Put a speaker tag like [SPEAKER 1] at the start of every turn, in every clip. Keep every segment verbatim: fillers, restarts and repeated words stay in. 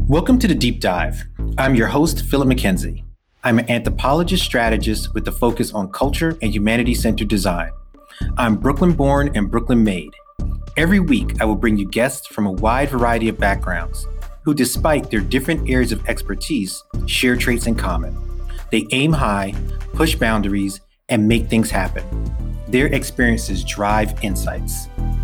[SPEAKER 1] Welcome to The Deep Dive. I'm your host, Philip McKenzie. I'm an anthropologist strategist with a focus on culture and humanity-centered design. I'm Brooklyn-born and Brooklyn-made. Every week, I will bring you guests from a wide variety of backgrounds who, despite their different areas of expertise, share traits in common. They aim high, push boundaries, and make things happen. Their experiences drive insights.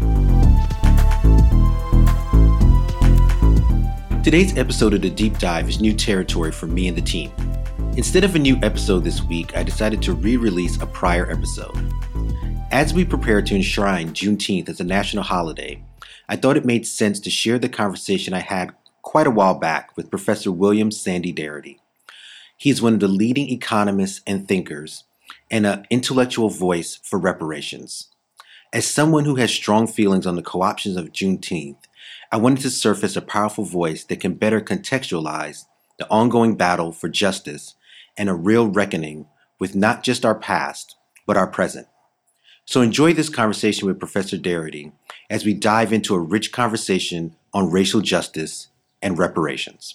[SPEAKER 1] Today's episode of The Deep Dive is new territory for me and the team. Instead of a new episode this week, I decided to re-release a prior episode. As we prepare to enshrine Juneteenth as a national holiday, I thought it made sense to share the conversation I had quite a while back with Professor William Sandy Darity. He is one of the leading economists and thinkers and an intellectual voice for reparations. As someone who has strong feelings on the co-options of Juneteenth, I wanted to surface a powerful voice that can better contextualize the ongoing battle for justice and a real reckoning with not just our past, but our present. So enjoy this conversation with Professor Darity as we dive into a rich conversation on racial justice and reparations.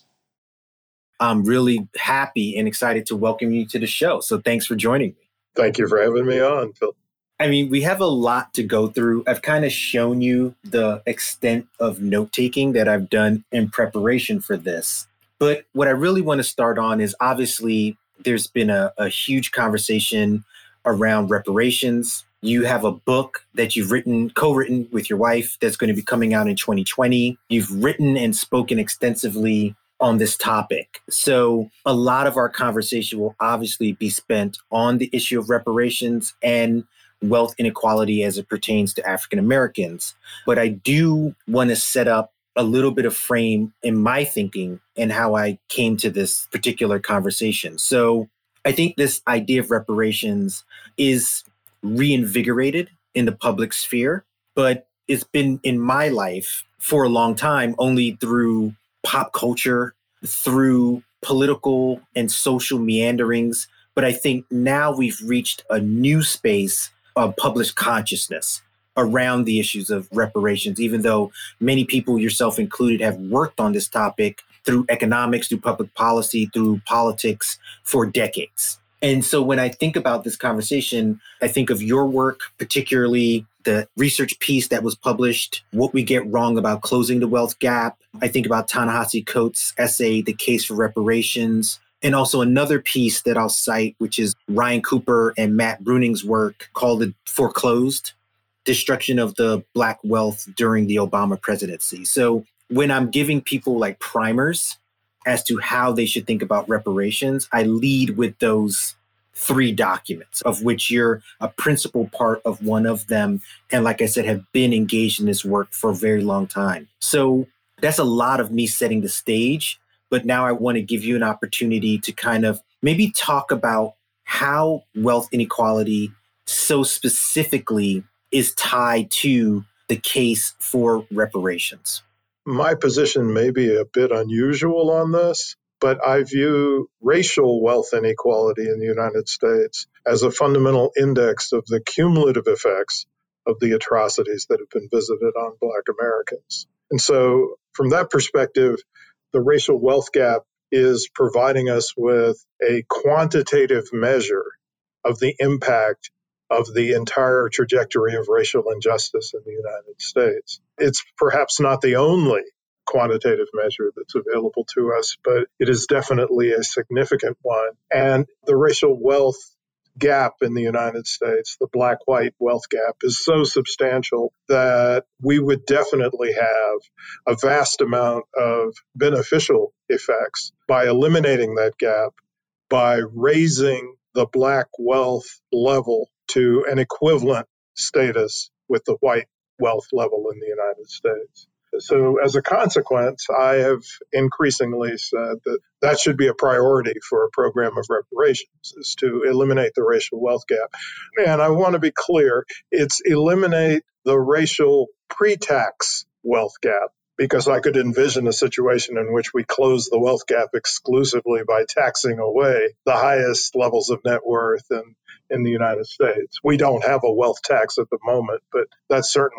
[SPEAKER 1] I'm really happy and excited to welcome you to the show. So thanks for joining me.
[SPEAKER 2] Thank you for having me on, Phil.
[SPEAKER 1] I mean, we have a lot to go through. I've kind of shown you the extent of note-taking that I've done in preparation for this. But what I really want to start on is obviously there's been a, a huge conversation around reparations. You have a book that you've written, co-written with your wife that's going to be coming out in twenty twenty. You've written and spoken extensively on this topic. So a lot of our conversation will obviously be spent on the issue of reparations and wealth inequality as it pertains to African Americans. But I do want to set up a little bit of frame in my thinking and how I came to this particular conversation. So I think this idea of reparations is reinvigorated in the public sphere, but it's been in my life for a long time only through pop culture, through political and social meanderings. But I think now we've reached a new space of public consciousness around the issues of reparations, even though many people, yourself included, have worked on this topic through economics, through public policy, through politics for decades. And so when I think about this conversation, I think of your work, particularly the research piece that was published, What We Get Wrong About Closing the Wealth Gap. I think about Ta-Nehisi Coates' essay, The Case for Reparations. And also another piece that I'll cite, which is Ryan Cooper and Matt Bruning's work called The Foreclosed: Destruction of the Black Wealth During the Obama Presidency. So when I'm giving people like primers as to how they should think about reparations, I lead with those three documents, of which you're a principal part of one of them. And like I said, have been engaged in this work for a very long time. So that's a lot of me setting the stage. But now I want to give you an opportunity to kind of maybe talk about how wealth inequality so specifically is tied to the case for reparations.
[SPEAKER 2] My position may be a bit unusual on this, but I view racial wealth inequality in the United States as a fundamental index of the cumulative effects of the atrocities that have been visited on Black Americans. And so from that perspective, the racial wealth gap is providing us with a quantitative measure of the impact of the entire trajectory of racial injustice in the United States. It's perhaps not the only quantitative measure that's available to us, but it is definitely a significant one. And the racial wealth gap in the United States, the black-white wealth gap, is so substantial that we would definitely have a vast amount of beneficial effects by eliminating that gap, by raising the black wealth level to an equivalent status with the white wealth level in the United States. So as a consequence, I have increasingly said that that should be a priority for a program of reparations, is to eliminate the racial wealth gap. And I want to be clear, it's eliminate the racial pre-tax wealth gap, because I could envision a situation in which we close the wealth gap exclusively by taxing away the highest levels of net worth in, in the United States. We don't have a wealth tax at the moment, but that's certainly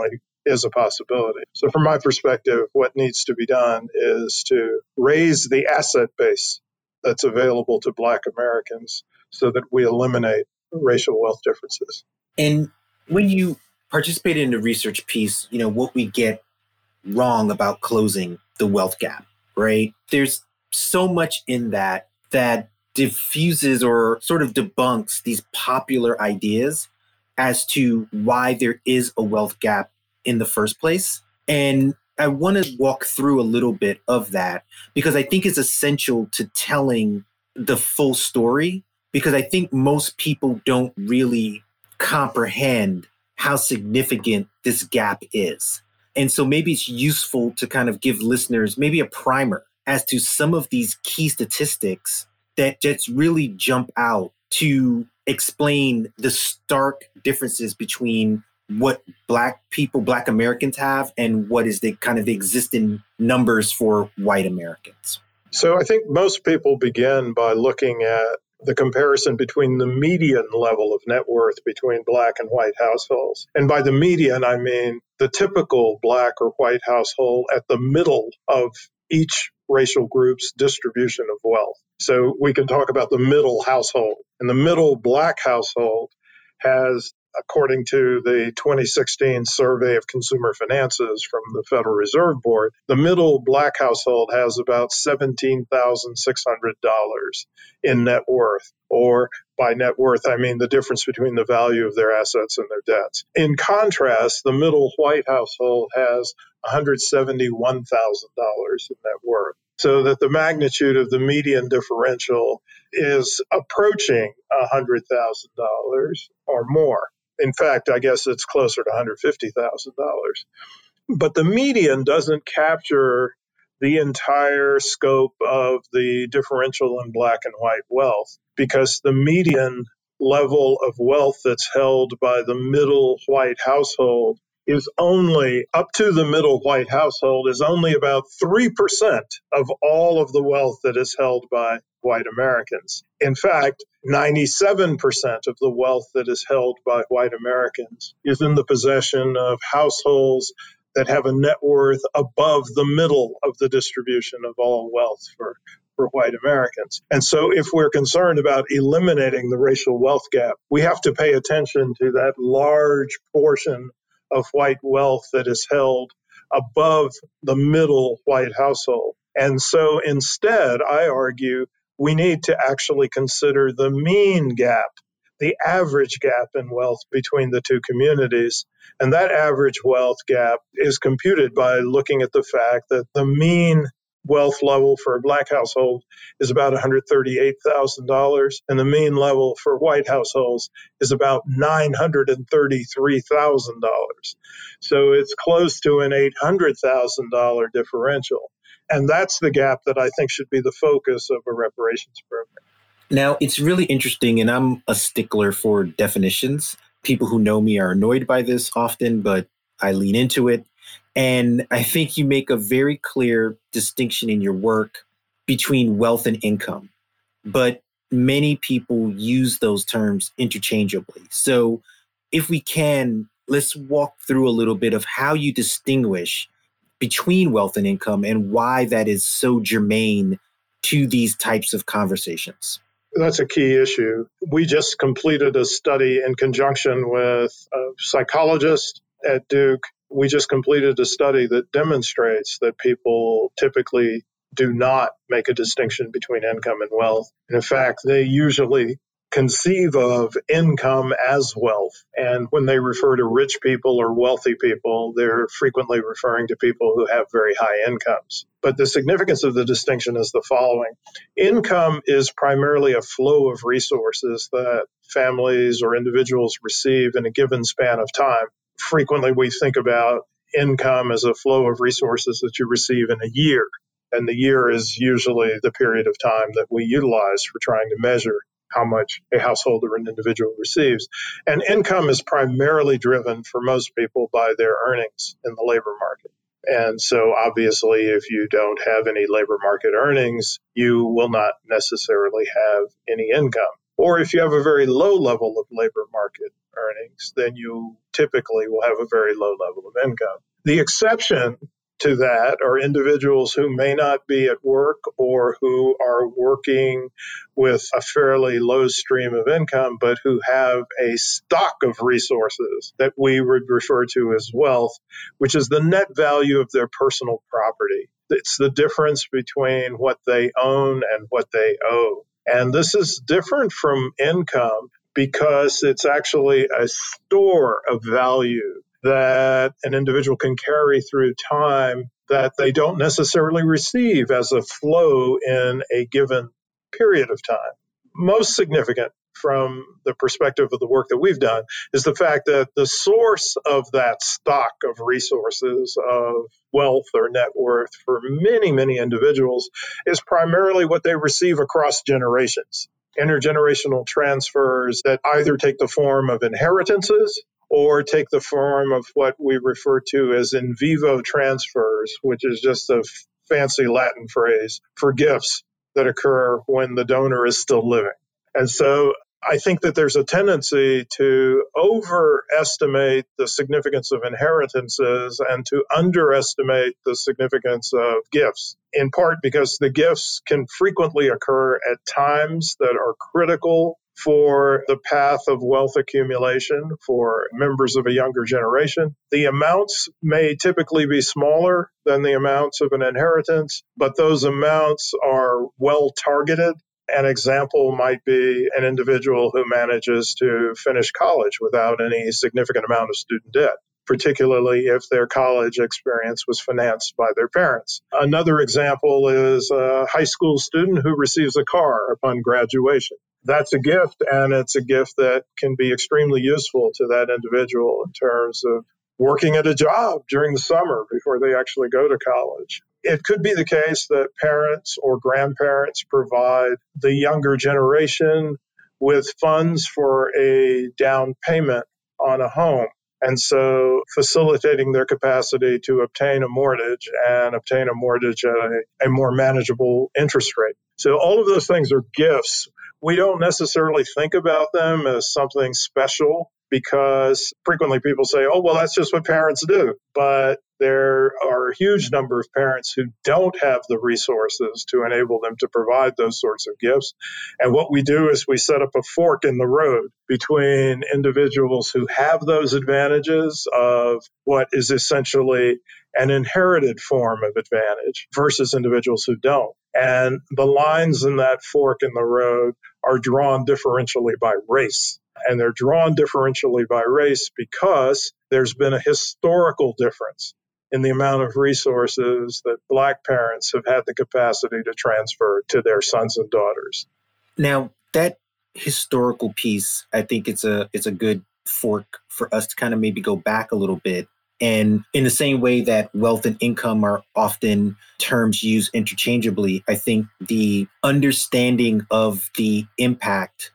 [SPEAKER 2] is a possibility. So from my perspective, what needs to be done is to raise the asset base that's available to Black Americans so that we eliminate racial wealth differences.
[SPEAKER 1] And when you participate in the research piece, you know, what we get wrong about closing the wealth gap, right? There's so much in that that diffuses or sort of debunks these popular ideas as to why there is a wealth gap in the first place. And I want to walk through a little bit of that because I think it's essential to telling the full story, because I think most people don't really comprehend how significant this gap is. And so maybe it's useful to kind of give listeners maybe a primer as to some of these key statistics that just really jump out to explain the stark differences between what Black people, Black Americans have, and what is the kind of the existing numbers for white Americans.
[SPEAKER 2] So I think most people begin by looking at the comparison between the median level of net worth between Black and white households. And by the median, I mean the typical Black or white household at the middle of each racial group's distribution of wealth. So we can talk about the middle household. And the middle Black household has, according to the twenty sixteen Survey of Consumer Finances from the Federal Reserve Board, the middle Black household has about seventeen thousand six hundred dollars in net worth. Or by net worth, I mean the difference between the value of their assets and their debts. In contrast, the middle white household has one hundred seventy-one thousand dollars in net worth. So that the magnitude of the median differential is approaching one hundred thousand dollars or more. In fact, I guess it's closer to one hundred fifty thousand dollars. But the median doesn't capture the entire scope of the differential in Black and white wealth, because the median level of wealth that's held by the middle white household is only, up to the middle white household, is only about three percent of all of the wealth that is held by white Americans. In fact, ninety-seven percent of the wealth that is held by white Americans is in the possession of households that have a net worth above the middle of the distribution of all wealth for, for white Americans. And so if we're concerned about eliminating the racial wealth gap, we have to pay attention to that large portion of white wealth that is held above the middle white household. And so instead, I argue, we need to actually consider the mean gap, the average gap in wealth between the two communities. And that average wealth gap is computed by looking at the fact that the mean wealth level for a Black household is about one hundred thirty-eight thousand dollars, and the mean level for white households is about nine hundred thirty-three thousand dollars. So it's close to an eight hundred thousand dollars differential. And that's the gap that I think should be the focus of a reparations program.
[SPEAKER 1] Now, it's really interesting, and I'm a stickler for definitions. People who know me are annoyed by this often, but I lean into it. And I think you make a very clear distinction in your work between wealth and income. But many people use those terms interchangeably. So if we can, let's walk through a little bit of how you distinguish between wealth and income and why that is so germane to these types of conversations.
[SPEAKER 2] That's a key issue. We just completed a study in conjunction with a psychologist at Duke. We just completed a study that demonstrates that people typically do not make a distinction between income and wealth. And in fact, they usually conceive of income as wealth. And when they refer to rich people or wealthy people, they're frequently referring to people who have very high incomes. But the significance of the distinction is the following. Income is primarily a flow of resources that families or individuals receive in a given span of time. Frequently, we think about income as a flow of resources that you receive in a year. And the year is usually the period of time that we utilize for trying to measure how much a household or an individual receives. And income is primarily driven for most people by their earnings in the labor market. And so obviously, if you don't have any labor market earnings, you will not necessarily have any income. Or if you have a very low level of labor market earnings, then you typically will have a very low level of income. The exception to that are individuals who may not be at work or who are working with a fairly low stream of income, but who have a stock of resources that we would refer to as wealth, which is the net value of their personal property. It's the difference between what they own and what they owe. And this is different from income because it's actually a store of value that an individual can carry through time that they don't necessarily receive as a flow in a given period of time. Most significant from the perspective of the work that we've done is the fact that the source of that stock of resources, of wealth or net worth for many, many individuals is primarily what they receive across generations. Intergenerational transfers that either take the form of inheritances or take the form of what we refer to as in vivo transfers, which is just a fancy Latin phrase for gifts that occur when the donor is still living. And so I think that there's a tendency to overestimate the significance of inheritances and to underestimate the significance of gifts, in part because the gifts can frequently occur at times that are critical for the path of wealth accumulation for members of a younger generation. The amounts may typically be smaller than the amounts of an inheritance, but those amounts are well targeted. An example might be an individual who manages to finish college without any significant amount of student debt, particularly if their college experience was financed by their parents. Another example is a high school student who receives a car upon graduation. That's a gift, and it's a gift that can be extremely useful to that individual in terms of working at a job during the summer before they actually go to college. It could be the case that parents or grandparents provide the younger generation with funds for a down payment on a home. And so facilitating their capacity to obtain a mortgage and obtain a mortgage at a, a more manageable interest rate. So all of those things are gifts. We don't necessarily think about them as something special because frequently people say, oh, well, that's just what parents do. But there are a huge number of parents who don't have the resources to enable them to provide those sorts of gifts. And what we do is we set up a fork in the road between individuals who have those advantages of what is essentially an inherited form of advantage versus individuals who don't. And the lines in that fork in the road are drawn differentially by race. And they're drawn differentially by race because there's been a historical difference in the amount of resources that Black parents have had the capacity to transfer to their sons and daughters.
[SPEAKER 1] Now, that historical piece, I think it's a it's a good fork for us to kind of maybe go back a little bit. And in the same way that wealth and income are often terms used interchangeably, I think the understanding of the impact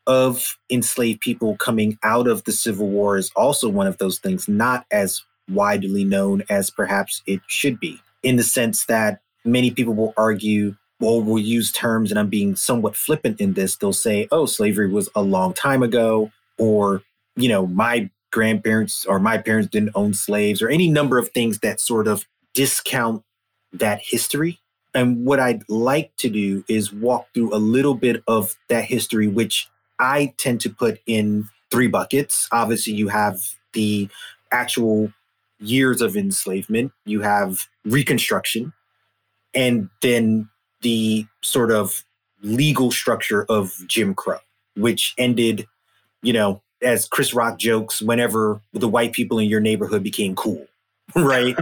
[SPEAKER 1] of enslaved people coming out of the Civil War is also one of those things, not as widely known as perhaps it should be, in the sense that many people will argue, or will use terms, and I'm being somewhat flippant in this, they'll say, oh, slavery was a long time ago, or, you know, my grandparents or my parents didn't own slaves, or any number of things that sort of discount that history. And what I'd like to do is walk through a little bit of that history, which I tend to put in three buckets. Obviously, you have the actual years of enslavement, you have Reconstruction, and then the sort of legal structure of Jim Crow, which ended, you know, as Chris Rock jokes, whenever the white people in your neighborhood became cool, right?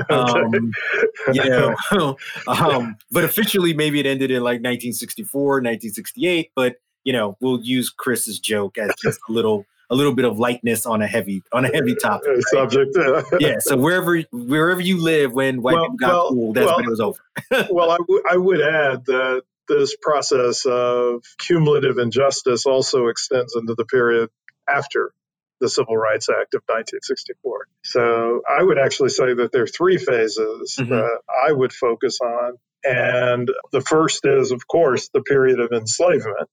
[SPEAKER 1] um, you know, um, but officially maybe it ended in like nineteen sixty-four, nineteen sixty-eight, but you know, we'll use Chris's joke as just a little, a little bit of lightness on a heavy, on a heavy topic. Right?
[SPEAKER 2] Subject.
[SPEAKER 1] Yeah. So wherever, wherever you live, when white
[SPEAKER 2] well,
[SPEAKER 1] people got
[SPEAKER 2] well,
[SPEAKER 1] cool, that's
[SPEAKER 2] well,
[SPEAKER 1] when it was over.
[SPEAKER 2] well, I, w- I would add that this process of cumulative injustice also extends into the period after the Civil Rights Act of nineteen sixty-four. So I would actually say that there are three phases mm-hmm. that I would focus on. And the first is, of course, the period of enslavement.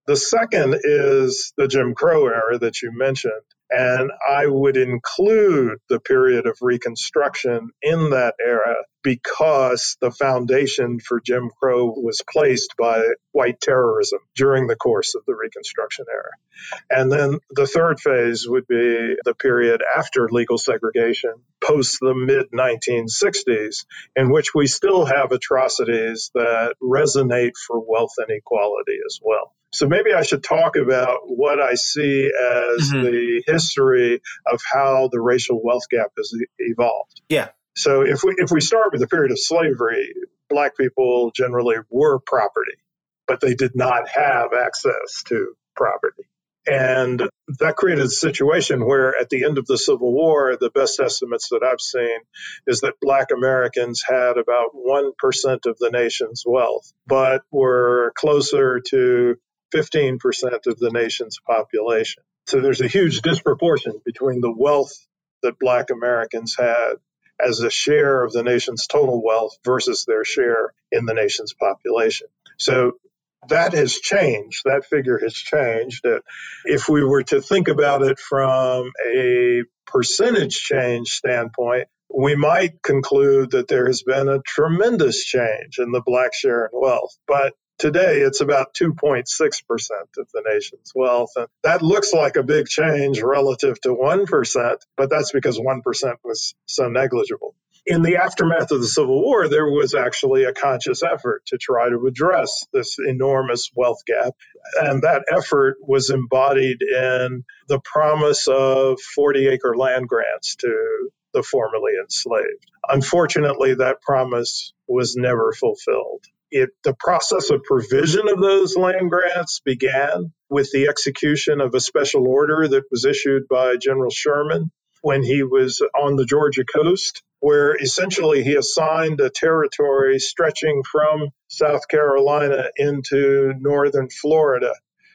[SPEAKER 2] The second is the Jim Crow era that you mentioned. And I would include the period of Reconstruction in that era because the foundation for Jim Crow was placed by white terrorism during the course of the Reconstruction era. And then the third phase would be the period after legal segregation, post the mid nineteen sixties, in which we still have atrocities that resonate for wealth inequality as well. So maybe I should talk about what I see as mm-hmm. the history of how the racial wealth gap has e- evolved.
[SPEAKER 1] Yeah.
[SPEAKER 2] So if we if we start with the period of slavery, Black people generally were property, but they did not have access to property. And that created a situation where at the end of the Civil War, the best estimates that I've seen is that Black Americans had about one percent of the nation's wealth, but were closer to fifteen percent of the nation's population. So there's a huge disproportion between the wealth that Black Americans had as a share of the nation's total wealth versus their share in the nation's population. So that has changed. That figure has changed. If we were to think about it from a percentage change standpoint, we might conclude that there has been a tremendous change in the Black share in wealth. But today, it's about two point six percent of the nation's wealth. And that looks like a big change relative to one percent, but that's because one percent was so negligible. In the aftermath of the Civil War, there was actually a conscious effort to try to address this enormous wealth gap. And that effort was embodied in the promise of forty-acre land grants to the formerly enslaved. Unfortunately, that promise was never fulfilled. It, the process of provision of those land grants began with the execution of a special order that was issued by General Sherman when he was on the Georgia coast, where essentially he assigned a territory stretching from South Carolina into northern Florida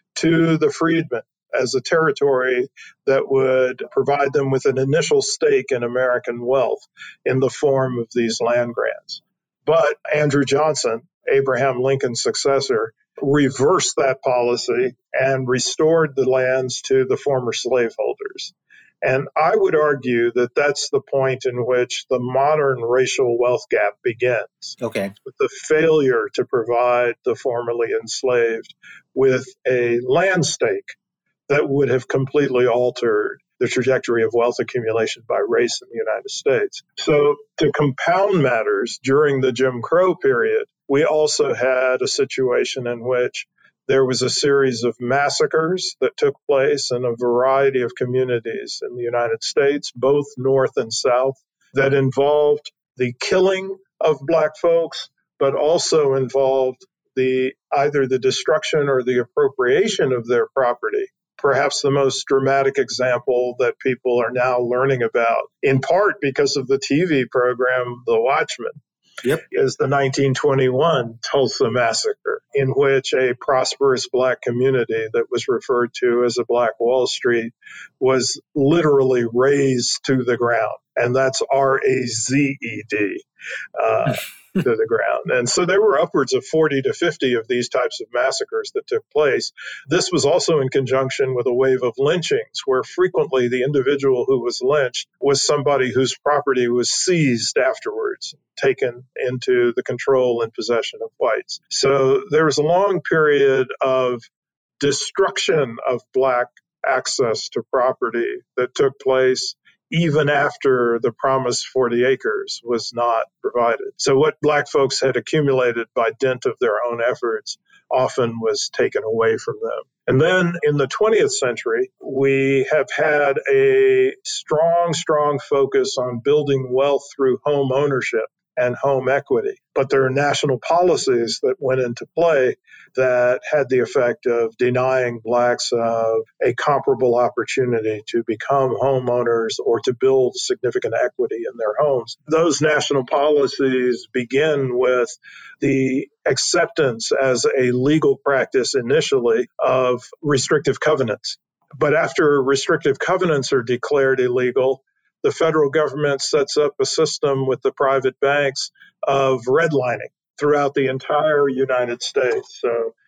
[SPEAKER 2] to the freedmen as a territory that would provide them with an initial stake in American wealth in the form of these land grants. But Andrew Johnson, Abraham Lincoln's successor, reversed that policy and restored the lands to the former slaveholders. And I would argue that that's the point in which the modern racial wealth gap begins.
[SPEAKER 1] Okay.
[SPEAKER 2] With the failure to provide the formerly enslaved with a land stake that would have completely altered the trajectory of wealth accumulation by race in the United States. So to compound matters, during the Jim Crow period, we also had a situation in which there was a series of massacres that took place in a variety of communities in the United States, both North and South, that involved the killing of Black folks, but also involved the either the destruction or the appropriation of their property. Perhaps the most dramatic example that people are now learning about, in part because of the T V program The Watchmen,
[SPEAKER 1] Yep.
[SPEAKER 2] is the nineteen twenty-one Tulsa Massacre, in which a prosperous Black community that was referred to as a Black Wall Street was literally razed to the ground. And that's R A Z E D. Uh, to the ground. And so there were upwards of forty to fifty of these types of massacres that took place. This was also in conjunction with a wave of lynchings, where frequently the individual who was lynched was somebody whose property was seized afterwards, taken into the control and possession of whites. So there was a long period of destruction of Black access to property that took place even after the promised forty acres was not provided. So what Black folks had accumulated by dint of their own efforts often was taken away from them. And then in the twentieth century, we have had a strong, strong focus on building wealth through home ownership and home equity. But there are national policies that went into play that had the effect of denying Blacks uh, a comparable opportunity to become homeowners or to build significant equity in their homes. Those national policies begin with the acceptance as a legal practice initially of restrictive covenants. But after restrictive covenants are declared illegal, the federal government sets up a system with the private banks of redlining throughout the entire United States. So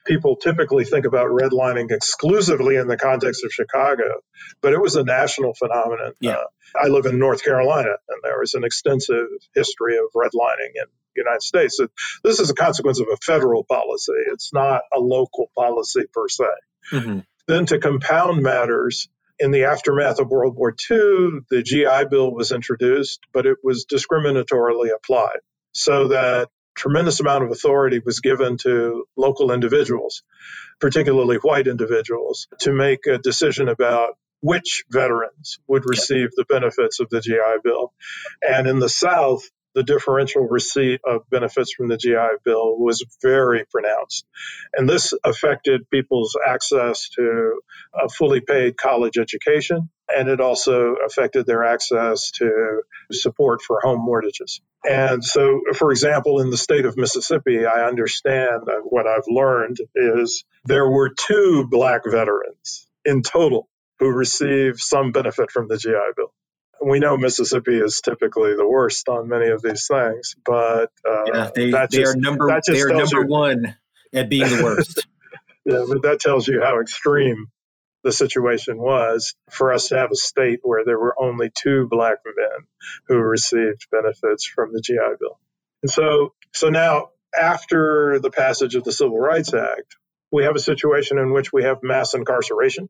[SPEAKER 2] People typically think about redlining exclusively in the context of Chicago, but it was a national phenomenon.
[SPEAKER 1] Yeah.
[SPEAKER 2] Uh, I live in North Carolina, and there is an extensive history of redlining in the United States. So this is a consequence of a federal policy. It's not a local policy per se.
[SPEAKER 1] Mm-hmm.
[SPEAKER 2] Then to compound matters, in the aftermath of World War Two, the G I Bill was introduced, but it was discriminatorily applied so that tremendous amount of authority was given to local individuals, particularly white individuals, to make a decision about which veterans would receive the benefits of the G I Bill. And in the South, the differential receipt of benefits from the G I Bill was very pronounced. And this affected people's access to a fully paid college education, and it also affected their access to support for home mortgages. And so, for example, in the state of Mississippi, I understand that what I've learned is there were two Black veterans in total who received some benefit from the G I Bill. We know Mississippi is typically the worst on many of these things, but uh,
[SPEAKER 1] yeah, they,
[SPEAKER 2] that
[SPEAKER 1] they
[SPEAKER 2] just,
[SPEAKER 1] are number
[SPEAKER 2] that just
[SPEAKER 1] they are
[SPEAKER 2] tells
[SPEAKER 1] number
[SPEAKER 2] you,
[SPEAKER 1] one at being the worst.
[SPEAKER 2] Yeah, but that tells you how extreme the situation was for us to have a state where there were only two Black men who received benefits from the G I Bill. And so, so now, after the passage of the Civil Rights Act, we have a situation in which we have mass incarceration.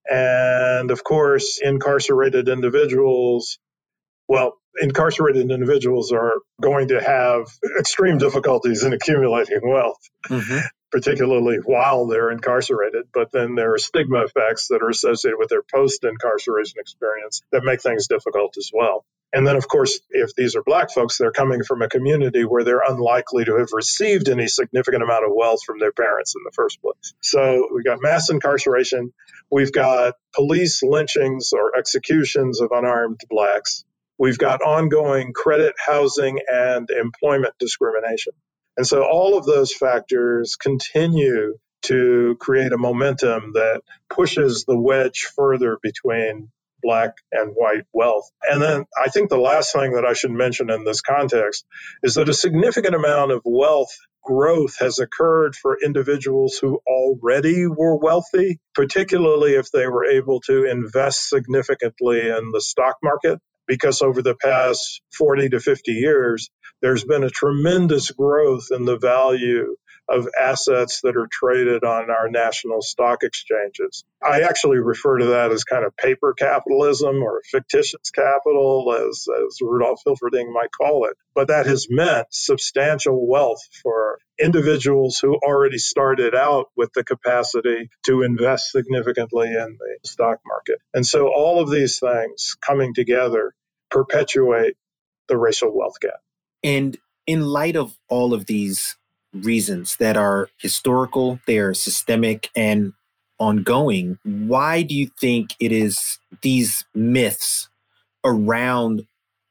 [SPEAKER 2] And of course, incarcerated individuals, well, incarcerated individuals are going to have extreme difficulties in accumulating wealth. Mm-hmm. Particularly while they're incarcerated, but then there are stigma effects that are associated with their post-incarceration experience that make things difficult as well. And then, of course, if these are Black folks, they're coming from a community where they're unlikely to have received any significant amount of wealth from their parents in the first place. So we've got mass incarceration. We've got police lynchings or executions of unarmed Blacks. We've got ongoing credit, housing, and employment discrimination. And so all of those factors continue to create a momentum that pushes the wedge further between Black and white wealth. And then I think the last thing that I should mention in this context is that a significant amount of wealth growth has occurred for individuals who already were wealthy, particularly if they were able to invest significantly in the stock market. Because over the past forty to fifty years, there's been a tremendous growth in the value of assets that are traded on our national stock exchanges. I actually refer to that as kind of paper capitalism or fictitious capital, as, as Rudolph Hilferding might call it. But that has meant substantial wealth for individuals who already started out with the capacity to invest significantly in the stock market. And so all of these things coming together perpetuate the racial wealth gap.
[SPEAKER 1] And in light of all of these reasons that are historical, they are systemic and ongoing, why do you think it is these myths around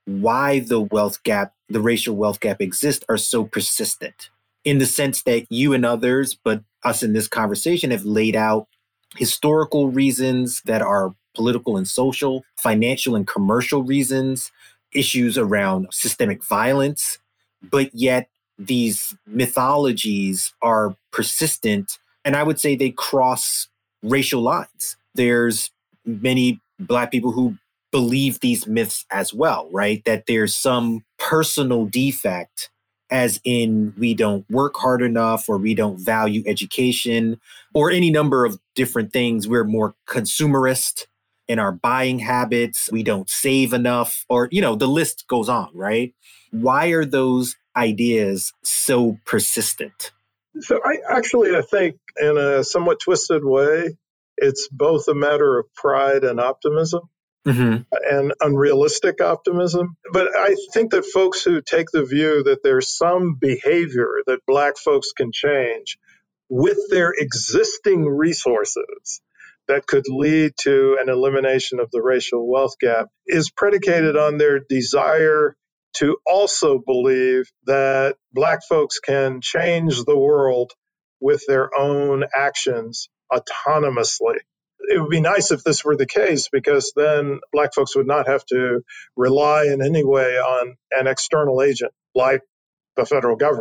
[SPEAKER 1] why the wealth gap, the racial wealth gap exists are so persistent? In the sense that you and others, but us in this conversation, have laid out historical reasons that are political and social, financial and commercial reasons, issues around systemic violence, but yet these mythologies are persistent. And I would say they cross racial lines. There's many Black people who believe these myths as well, right? That there's some personal defect, as in we don't work hard enough, or we don't value education, or any number of different things. We're more consumerist in our buying habits. We don't save enough, or, you know, the list goes on, right? Why are those ideas so persistent?
[SPEAKER 2] So I actually, I think in a somewhat twisted way, it's both a matter of pride and optimism. Mm-hmm. And unrealistic optimism. But I think that folks who take the view that there's some behavior that Black folks can change with their existing resources that could lead to an elimination of the racial wealth gap is predicated on their desire to also believe that Black folks can change the world with their own actions autonomously. It would be nice if this were the case, because then Black folks would not have to rely in any way on an external agent like the federal government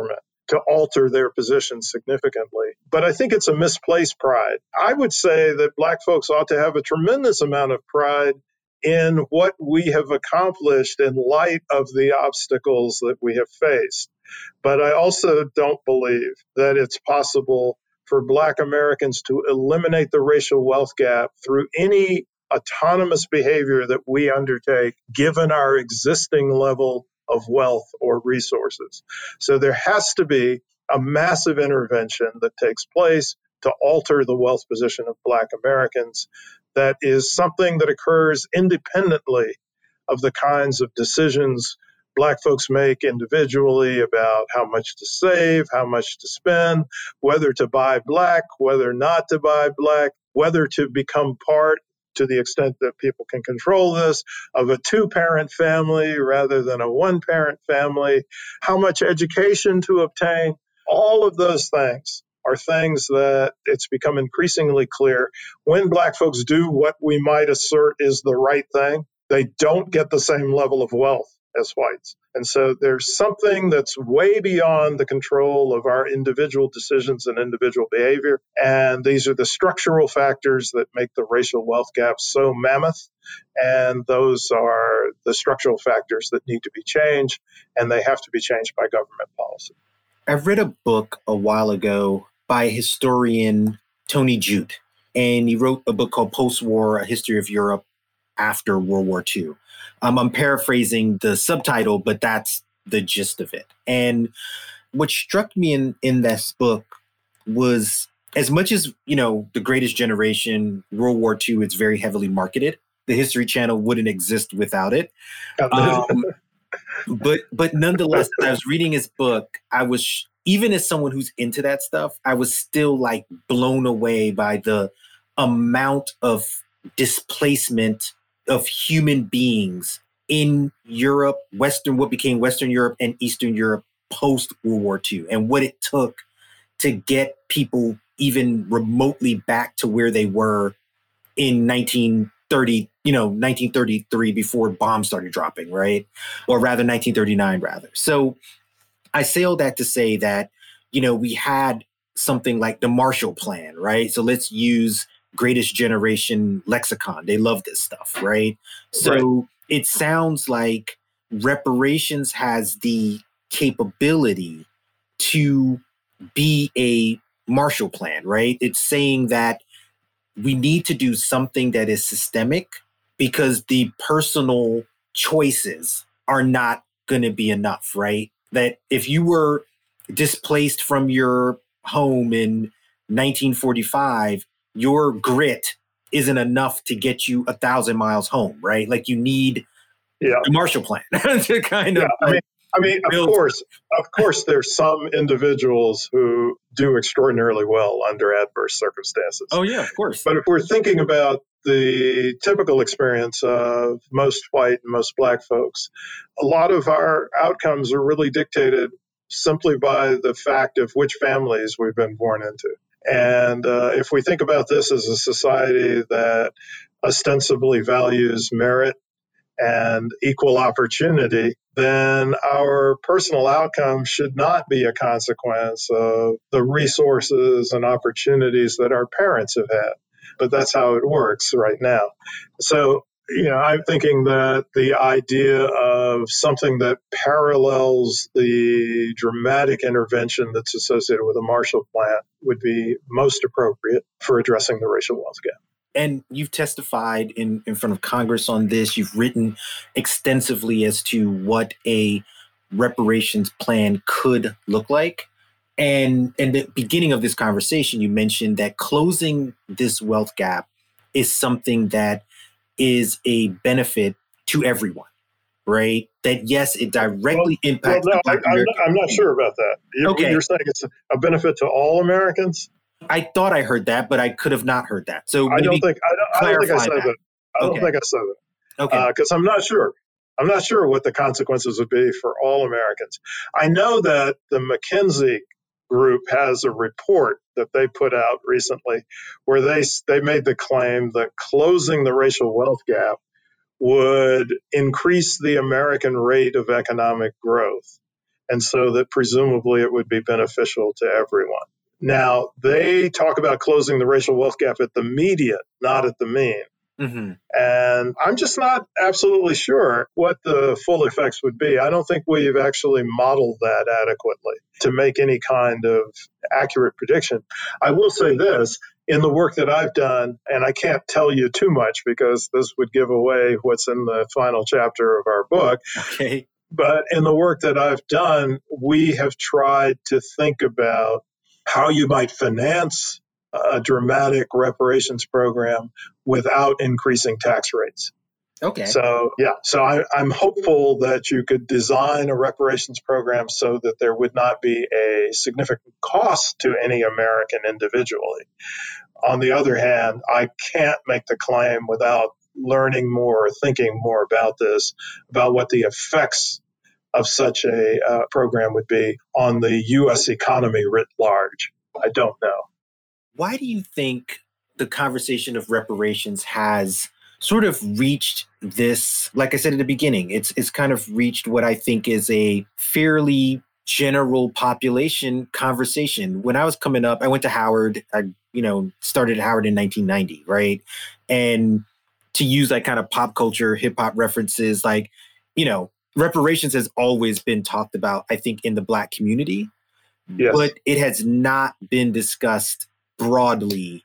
[SPEAKER 2] to alter their position significantly. But I think it's a misplaced pride. I would say that Black folks ought to have a tremendous amount of pride in what we have accomplished in light of the obstacles that we have faced. But I also don't believe that it's possible for Black Americans to eliminate the racial wealth gap through any autonomous behavior that we undertake, given our existing level of wealth or resources. So there has to be a massive intervention that takes place to alter the wealth position of Black Americans. That is something that occurs independently of the kinds of decisions Black folks make individually about how much to save, how much to spend, whether to buy Black, whether not to buy Black, whether to become part, to the extent that people can control this, of a two-parent family rather than a one-parent family, how much education to obtain. All of those things are things that it's become increasingly clear when Black folks do what we might assert is the right thing, they don't get the same level of wealth as whites. And so there's something that's way beyond the control of our individual decisions and individual behavior. And these are the structural factors that make the racial wealth gap so mammoth. And those are the structural factors that need to be changed, and they have to be changed by government policy.
[SPEAKER 1] I read a book a while ago by historian Tony Judt, and he wrote a book called Post-War, A History of Europe After World War Two. Um, I'm paraphrasing the subtitle, but that's the gist of it. And what struck me in, in this book was, as much as, you know, The Greatest Generation, World War Two, it's very heavily marketed. The History Channel wouldn't exist without it. Um, but but nonetheless, as I was reading his book, I was, even as someone who's into that stuff, I was still like blown away by the amount of displacement of human beings in Europe, Western, what became Western Europe and Eastern Europe post World War Two, and what it took to get people even remotely back to where they were in nineteen thirty, you know, nineteen thirty-three, before bombs started dropping, right? Or rather nineteen thirty-nine, rather. So I say all that to say that, you know, we had something like the Marshall Plan, right? So let's use Greatest Generation lexicon. They love this stuff, right? So right. It sounds like reparations has the capability to be a Marshall Plan, right? It's saying that we need to do something that is systemic, because the personal choices are not going to be enough, right? That if you were displaced from your home in nineteen forty-five, your grit isn't enough to get you a thousand miles home, right? Like you need yeah. the Marshall Plan to kind
[SPEAKER 2] yeah,
[SPEAKER 1] of.
[SPEAKER 2] I mean, I mean, of course, of course, there's some individuals who do extraordinarily well under adverse circumstances.
[SPEAKER 1] Oh yeah, of course.
[SPEAKER 2] But if we're thinking about the typical experience of most white and most Black folks, a lot of our outcomes are really dictated simply by the fact of which families we've been born into. And uh, if we think about this as a society that ostensibly values merit and equal opportunity, then our personal outcome should not be a consequence of the resources and opportunities that our parents have had. But that's how it works right now. So, you know, I'm thinking that the idea of something that parallels the dramatic intervention that's associated with a Marshall Plan would be most appropriate for addressing the racial wealth gap.
[SPEAKER 1] And you've testified in, in front of Congress on this. You've written extensively as to what a reparations plan could look like. And in the beginning of this conversation, you mentioned that closing this wealth gap is something that is a benefit to everyone, right? That yes, it directly
[SPEAKER 2] well,
[SPEAKER 1] impacts.
[SPEAKER 2] Well, no, I, I'm, not, I'm not sure about that. You,
[SPEAKER 1] okay.
[SPEAKER 2] You're saying it's a benefit to all Americans?
[SPEAKER 1] I thought I heard that, but I could have not heard that. So
[SPEAKER 2] I don't think I don't, I don't think I said that. that. I don't
[SPEAKER 1] okay.
[SPEAKER 2] think I said that.
[SPEAKER 1] Okay.
[SPEAKER 2] Because uh, I'm not sure. I'm not sure what the consequences would be for all Americans. I know that the McKinsey group has a report that they put out recently where they they made the claim that closing the racial wealth gap would increase the American rate of economic growth. and so that presumably it would be beneficial to everyone. Now, they talk about closing the racial wealth gap at the median, not at the mean.
[SPEAKER 1] Mm-hmm.
[SPEAKER 2] And I'm just not absolutely sure what the full effects would be. I don't think we've actually modeled that adequately to make any kind of accurate prediction. I will say this, in the work that I've done, and I can't tell you too much because this would give away what's in the final chapter of our book.
[SPEAKER 1] Okay.
[SPEAKER 2] But in the work that I've done, we have tried to think about how you might finance a dramatic reparations program without increasing tax rates.
[SPEAKER 1] Okay.
[SPEAKER 2] So, yeah, so I, I'm hopeful that you could design a reparations program so that there would not be a significant cost to any American individually. On the other hand, I can't make the claim without learning more or thinking more about this, about what the effects of such a uh, program would be on the U S economy writ large. I don't know.
[SPEAKER 1] Why do you think the conversation of reparations has sort of reached this, like I said at the beginning, it's it's kind of reached what I think is a fairly general population conversation. When I was coming up, I went to Howard. I, you know, started at Howard in nineteen ninety, right? And to use like kind of pop culture, hip hop references, like, you know, reparations has always been talked about, I think, in the Black community,
[SPEAKER 2] yes.
[SPEAKER 1] but it has not been discussed broadly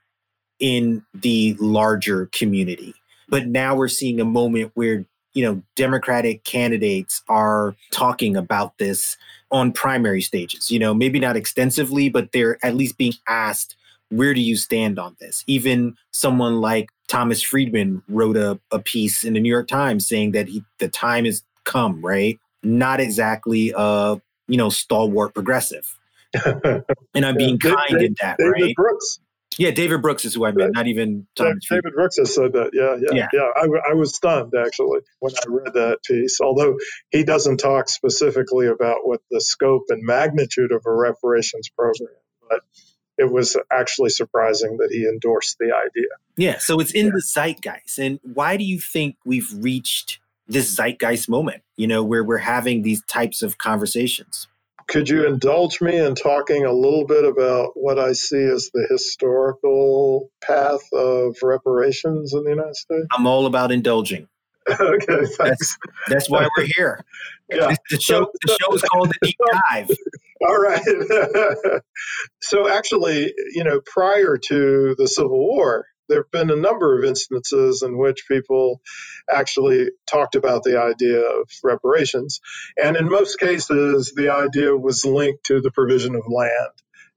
[SPEAKER 1] in the larger community. But now we're seeing a moment where, you know, Democratic candidates are talking about this on primary stages, you know, maybe not extensively, but they're at least being asked, where do you stand on this? Even someone like Thomas Friedman wrote a, a piece in the New York Times saying that he, the time has come, right? Not exactly a, you know, stalwart progressive. And I'm being
[SPEAKER 2] yeah,
[SPEAKER 1] kind
[SPEAKER 2] David,
[SPEAKER 1] in that,
[SPEAKER 2] David
[SPEAKER 1] right?
[SPEAKER 2] Brooks.
[SPEAKER 1] Yeah, David Brooks is who I meant, not even Thomas Friedman.
[SPEAKER 2] David Brooks has said that. Yeah, yeah,
[SPEAKER 1] Yeah.
[SPEAKER 2] yeah. I, I was stunned, actually, when I read that piece, although he doesn't talk specifically about what the scope and magnitude of a reparations program, but it was actually surprising that he endorsed the idea.
[SPEAKER 1] Yeah, so it's in
[SPEAKER 2] Yeah.
[SPEAKER 1] the zeitgeist. And why do you think we've reached this zeitgeist moment, you know, where we're having these types of conversations?
[SPEAKER 2] Could you indulge me in talking a little bit about what I see as the historical path of reparations in the United States?
[SPEAKER 1] I'm all about indulging.
[SPEAKER 2] Okay, thanks.
[SPEAKER 1] That's, that's why we're here.
[SPEAKER 2] Yeah.
[SPEAKER 1] The show,
[SPEAKER 2] So,
[SPEAKER 1] the show is called The Deep Dive.
[SPEAKER 2] All right. So actually, you know, prior to the Civil War, there have been a number of instances in which people actually talked about the idea of reparations. And in most cases, the idea was linked to the provision of land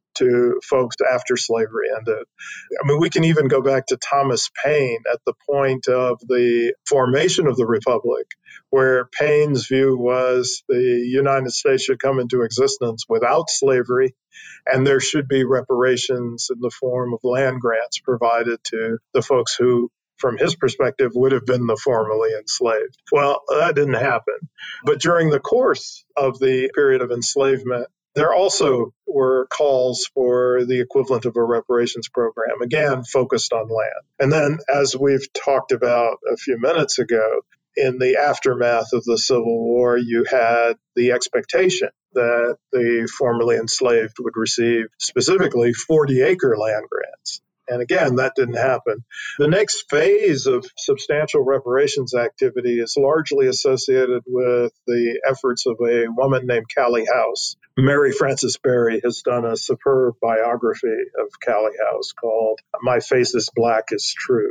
[SPEAKER 2] to folks after slavery ended. I mean, we can even go back to Thomas Paine at the point of the formation of the Republic, where Paine's view was the United States should come into existence without slavery, and there should be reparations in the form of land grants provided to the folks who, from his perspective, would have been the formerly enslaved. Well, that didn't happen. But during the course of the period of enslavement, there also were calls for the equivalent of a reparations program, again, focused on land. And then, as we've talked about a few minutes ago, in the aftermath of the Civil War, you had the expectation that the formerly enslaved would receive specifically forty-acre land grants. And again, that didn't happen. The next phase of substantial reparations activity is largely associated with the efforts of a woman named Callie House. Mary Frances Berry has done a superb biography of Callie House called My Face is Black is True.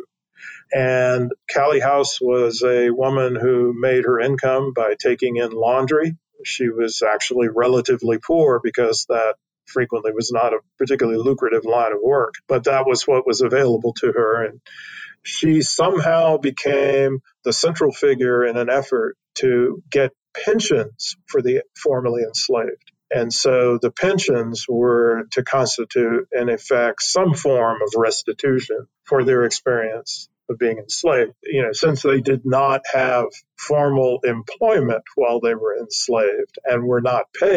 [SPEAKER 2] And Callie House was a woman who made her income by taking in laundry. She was actually relatively poor because that frequently was not a particularly lucrative line of work, but that was what was available to her. And she somehow became the central figure in an effort to get pensions for the formerly enslaved. And so the pensions were to constitute, in effect, some form of restitution for their experience of being enslaved. You know, since they did not have formal employment while they were enslaved and were not paid,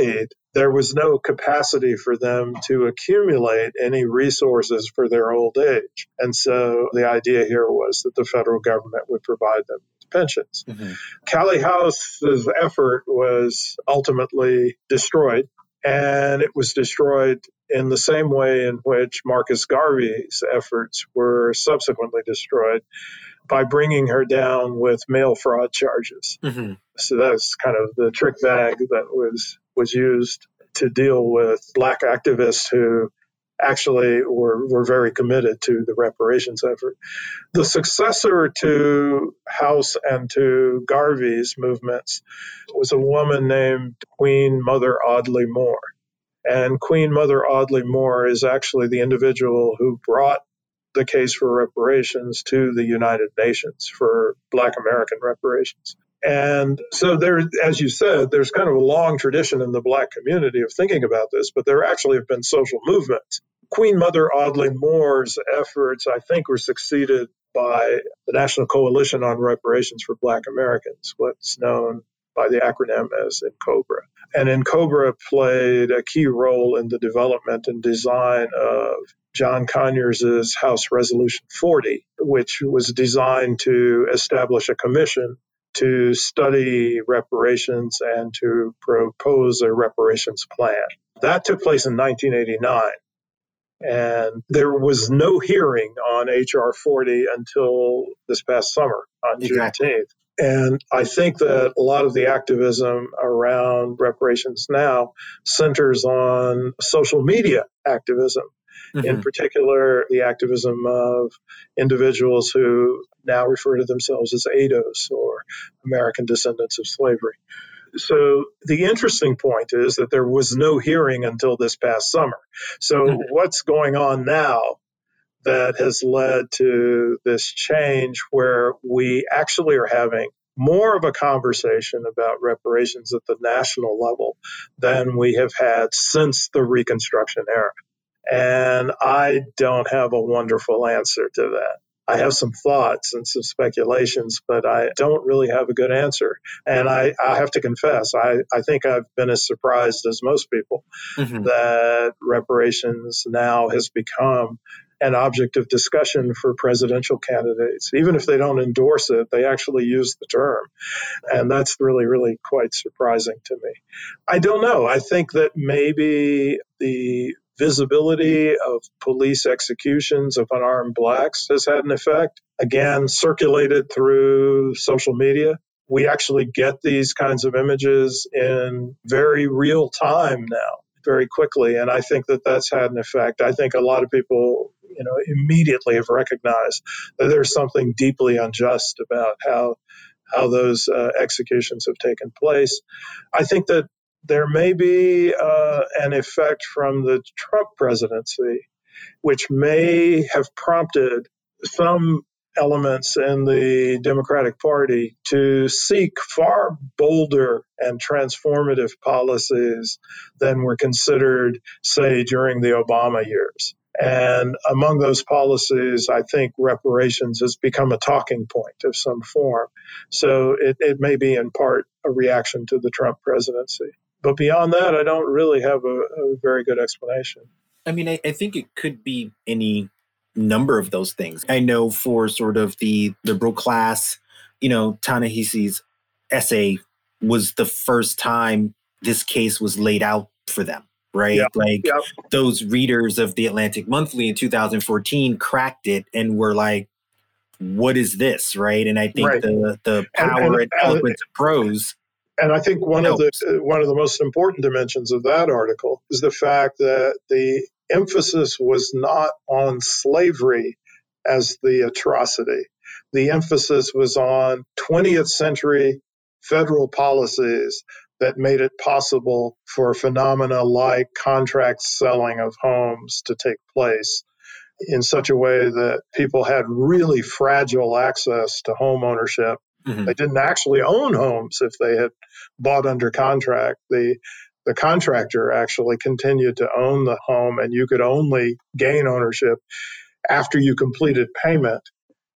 [SPEAKER 2] there was no capacity for them to accumulate any resources for their old age. And so the idea here was that the federal government would provide them with pensions. Mm-hmm. Callie House's effort was ultimately destroyed, and it was destroyed in the same way in which Marcus Garvey's efforts were subsequently destroyed, by bringing her down with mail fraud charges. Mm-hmm. So that's kind of the trick bag that was was used to deal with Black activists who actually were, were very committed to the reparations effort. The successor to House and to Garvey's movements was a woman named Queen Mother Audley Moore. And Queen Mother Audley Moore is actually the individual who brought the case for reparations to the United Nations for Black American reparations. And so there, as you said, there's kind of a long tradition in the Black community of thinking about this, but there actually have been social movements. Queen Mother Audley Moore's efforts, I think, were succeeded by the National Coalition on Reparations for Black Americans, what's known by the acronym as NCOBRA. And NCOBRA played a key role in the development and design of John Conyers' House Resolution forty, which was designed to establish a commission to study reparations and to propose a reparations plan. That took place in nineteen eighty-nine. And there was no hearing on H R forty until this past summer on exactly. Juneteenth. And I think that a lot of the activism around reparations now centers on social media activism. Mm-hmm. In particular, the activism of individuals who now refer to themselves as A D O S, or American Descendants of Slavery. So the interesting point is that there was no hearing until this past summer. So mm-hmm. what's going on now that has led to this change where we actually are having more of a conversation about reparations at the national level than we have had since the Reconstruction era? And I don't have a wonderful answer to that. I have some thoughts and some speculations, but I don't really have a good answer. And I, I have to confess, I, I think I've been as surprised as most people mm-hmm. that reparations now has become an object of discussion for presidential candidates. Even if they don't endorse it, they actually use the term. And that's really, really quite surprising to me. I don't know. I think that maybe the visibility of police executions of unarmed blacks has had an effect. Again, circulated through social media. We actually get these kinds of images in very real time now, very quickly. And I think that that's had an effect. I think a lot of people, you know, immediately have recognized that there's something deeply unjust about how how those uh, executions have taken place. I think that there may be uh, an effect from the Trump presidency, which may have prompted some elements in the Democratic Party to seek far bolder and transformative policies than were considered, say, during the Obama years. And among those policies, I think reparations has become a talking point of some form. So it, it may be in part a reaction to the Trump presidency. But beyond that, I don't really have a, a very good explanation.
[SPEAKER 1] I mean, I, I think it could be any number of those things. I know for sort of the liberal class, you know, Ta-Nehisi's essay was the first time this case was laid out for them, right? Yep. Like yep. Those readers of the Atlantic Monthly in two thousand fourteen cracked it and were like, what is this, right? And I think right. the the power and, and, and eloquence of prose.
[SPEAKER 2] And I think one helps. of the one of the most important dimensions of that article is the fact that the emphasis was not on slavery as the atrocity. The emphasis was on twentieth century federal policies that made it possible for phenomena like contract selling of homes to take place in such a way that people had really fragile access to home ownership. Mm-hmm. They didn't actually own homes if they had bought under contract. The the contractor actually continued to own the home, and you could only gain ownership after you completed payment.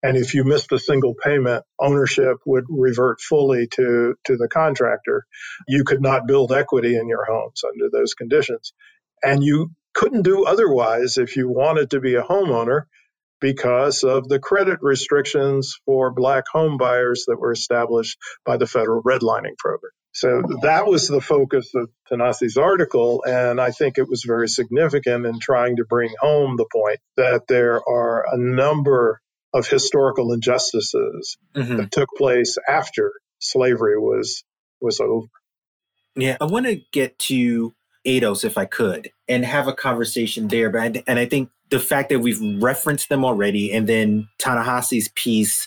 [SPEAKER 2] And if you missed a single payment, ownership would revert fully to, to the contractor. You could not build equity in your homes under those conditions. And you couldn't do otherwise if you wanted to be a homeowner because of the credit restrictions for Black home buyers that were established by the federal redlining program. So that was the focus of Thanasi's article, and I think it was very significant in trying to bring home the point that there are a number of historical injustices mm-hmm. that took place after slavery was was over.
[SPEAKER 1] Yeah, I want to get to Eidos if I could and have a conversation there, but I, and I think the fact that we've referenced them already, and then Ta-Nehisi's piece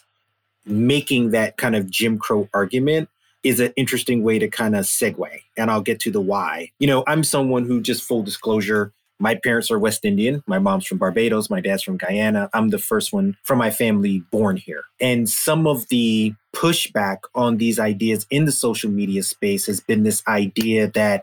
[SPEAKER 1] making that kind of Jim Crow argument is an interesting way to kind of segue. And I'll get to the why. You know, I'm someone who, just full disclosure, my parents are West Indian. My mom's from Barbados. My dad's from Guyana. I'm the first one from my family born here. And some of the pushback on these ideas in the social media space has been this idea that,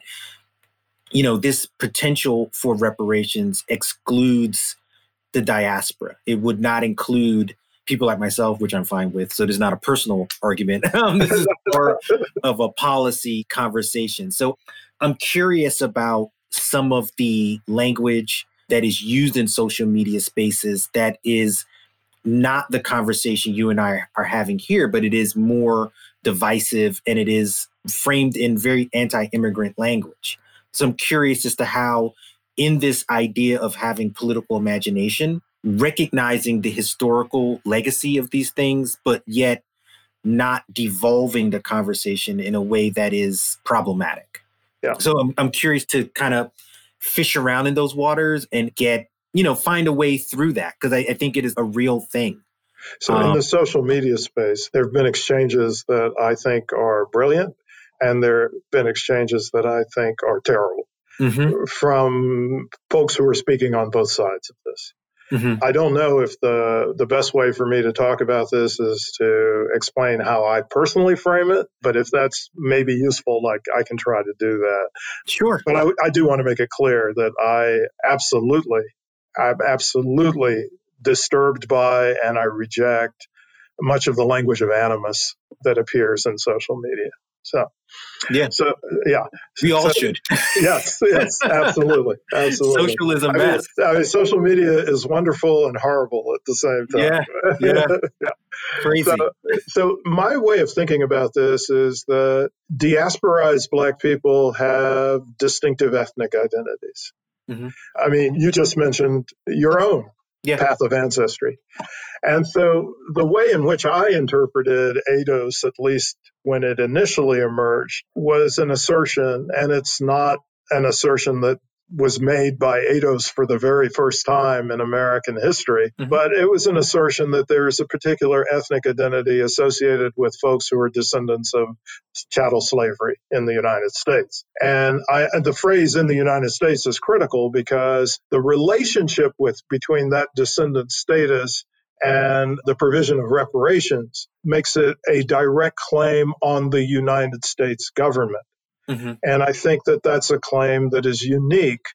[SPEAKER 1] you know, this potential for reparations excludes the diaspora. It would not include people like myself, which I'm fine with. So there's not a personal argument. Um, this is more of a policy conversation. So I'm curious about some of the language that is used in social media spaces that is not the conversation you and I are having here, but it is more divisive and it is framed in very anti-immigrant language. So I'm curious as to how, in this idea of having political imagination, recognizing the historical legacy of these things, but yet not devolving the conversation in a way that is problematic.
[SPEAKER 2] Yeah.
[SPEAKER 1] So I'm, I'm curious to kind of fish around in those waters and get, you know, find a way through that, because I, I think it is a real thing.
[SPEAKER 2] So
[SPEAKER 1] um,
[SPEAKER 2] in the social media space, there have been exchanges that I think are brilliant, and there have been exchanges that I think are terrible mm-hmm. from folks who are speaking on both sides of this. Mm-hmm. I don't know if the, the best way for me to talk about this is to explain how I personally frame it, but if that's maybe useful, like I can try to do that.
[SPEAKER 1] Sure.
[SPEAKER 2] But I, I do want to make it clear that I absolutely, I'm absolutely disturbed by and I reject much of the language of animus that appears in social media. So,
[SPEAKER 1] yeah.
[SPEAKER 2] So, yeah.
[SPEAKER 1] We all
[SPEAKER 2] so,
[SPEAKER 1] should.
[SPEAKER 2] yes, yes, absolutely. Absolutely.
[SPEAKER 1] Socialism
[SPEAKER 2] I
[SPEAKER 1] best.
[SPEAKER 2] mean, I mean, social media is wonderful and horrible at the same time.
[SPEAKER 1] Yeah. Yeah. yeah. Crazy.
[SPEAKER 2] So, so, my way of thinking about this is that diasporized Black people have distinctive ethnic identities. Mm-hmm. I mean, you just mentioned your own yeah. path of ancestry. And so the way in which I interpreted Eidos, at least when it initially emerged, was an assertion, and it's not an assertion that was made by Eidos for the very first time in American history, mm-hmm. but it was an assertion that there is a particular ethnic identity associated with folks who are descendants of chattel slavery in the United States. And I, the phrase "in the United States" is critical because the relationship with between that descendant status and the provision of reparations makes it a direct claim on the United States government. Mm-hmm. And I think that that's a claim that is unique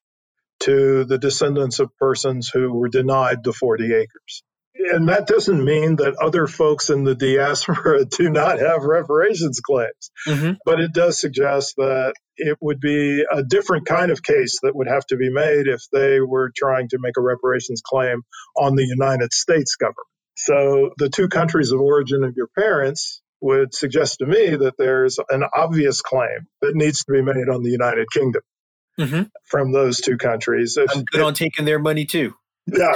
[SPEAKER 2] to the descendants of persons who were denied the forty acres. And that doesn't mean that other folks in the diaspora do not have reparations claims, mm-hmm. but it does suggest that it would be a different kind of case that would have to be made if they were trying to make a reparations claim on the United States government. So the two countries of origin of your parents would suggest to me that there's an obvious claim that needs to be made on the United Kingdom mm-hmm. from those two countries. If,
[SPEAKER 1] I'm good
[SPEAKER 2] if,
[SPEAKER 1] on taking their money too.
[SPEAKER 2] Yeah.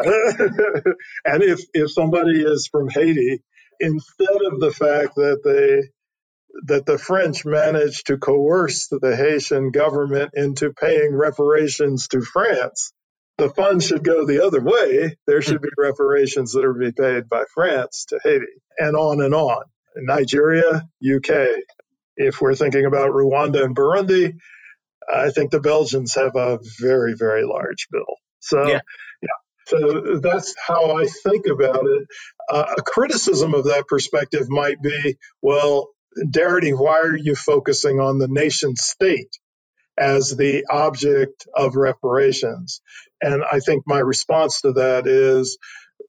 [SPEAKER 2] And if, if somebody is from Haiti, instead of the fact that they that the French managed to coerce the Haitian government into paying reparations to France, the funds should go the other way. There should be reparations that are be paid by France to Haiti, and on and on. Nigeria, U K. If we're thinking about Rwanda and Burundi, I think the Belgians have a very, very large bill. So, yeah. yeah. So that's how I think about it. Uh, a criticism of that perspective might be, well, Darity, why are you focusing on the nation state as the object of reparations? And I think my response to that is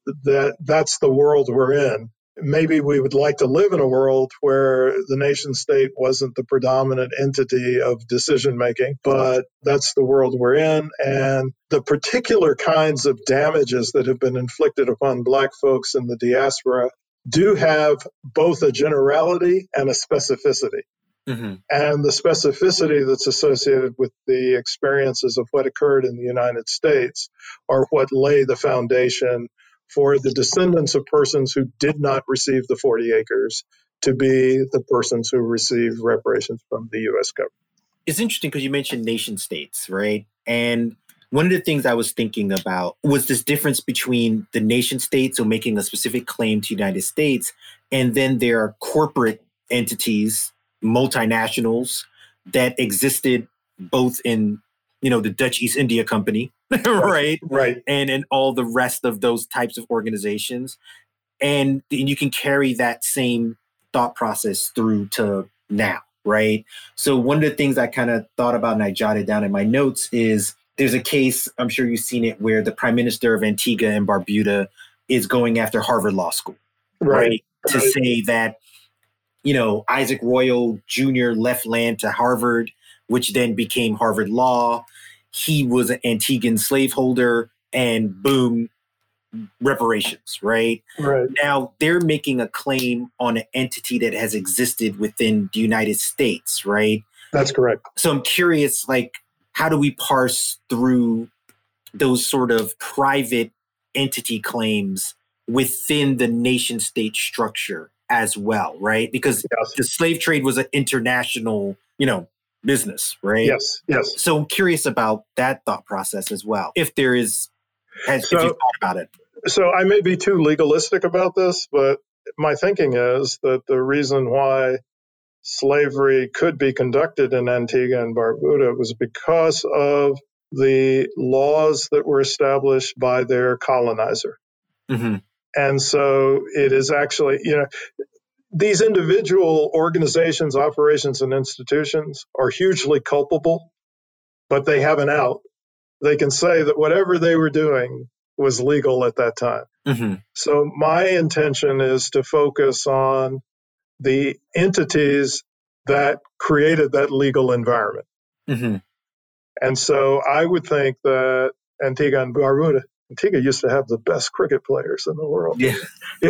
[SPEAKER 2] that that's the world we're in. Maybe we would like to live in a world where the nation state wasn't the predominant entity of decision making, but that's the world we're in. And the particular kinds of damages that have been inflicted upon Black folks in the diaspora do have both a generality and a specificity. Mm-hmm. And the specificity that's associated with the experiences of what occurred in the United States are what lay the foundation for the descendants of persons who did not receive the forty acres to be the persons who received reparations from the U S government.
[SPEAKER 1] It's interesting because you mentioned nation states, right? And one of the things I was thinking about was this difference between the nation states, so making a specific claim to the United States, and then there are corporate entities, multinationals that existed both in, you know, the Dutch East India Company, right?
[SPEAKER 2] Right.
[SPEAKER 1] And in all the rest of those types of organizations. And, and you can carry that same thought process through to now, right? So one of the things I kind of thought about and I jotted down in my notes is there's a case, I'm sure you've seen it, where the Prime Minister of Antigua and Barbuda is going after Harvard Law School, right? right? To right. say that, you know, Isaac Royal Junior left land to Harvard, which then became Harvard Law. He was an Antiguan slaveholder, and boom, reparations, right?
[SPEAKER 2] Right.
[SPEAKER 1] Now they're making a claim on an entity that has existed within the United States, right?
[SPEAKER 2] That's correct.
[SPEAKER 1] So I'm curious, like, how do we parse through those sort of private entity claims within the nation state structure as well, right? Because yes. the slave trade was an international, you know, business, right?
[SPEAKER 2] Yes, yes.
[SPEAKER 1] So I'm curious about that thought process as well, if there is, has,
[SPEAKER 2] so,
[SPEAKER 1] if you've thought about it.
[SPEAKER 2] So I may be too legalistic about this, but my thinking is that the reason why slavery could be conducted in Antigua and Barbuda was because of the laws that were established by their colonizer.
[SPEAKER 1] Mm-hmm.
[SPEAKER 2] And so it is actually, you know, these individual organizations, operations, and institutions are hugely culpable, but they have an out. They can say that whatever they were doing was legal at that time.
[SPEAKER 1] Mm-hmm.
[SPEAKER 2] So my intention is to focus on the entities that created that legal environment.
[SPEAKER 1] Mm-hmm.
[SPEAKER 2] And so I would think that Antigua and Barbuda, Antigua used to have the best cricket players in the world.
[SPEAKER 1] Yeah.
[SPEAKER 2] Yeah.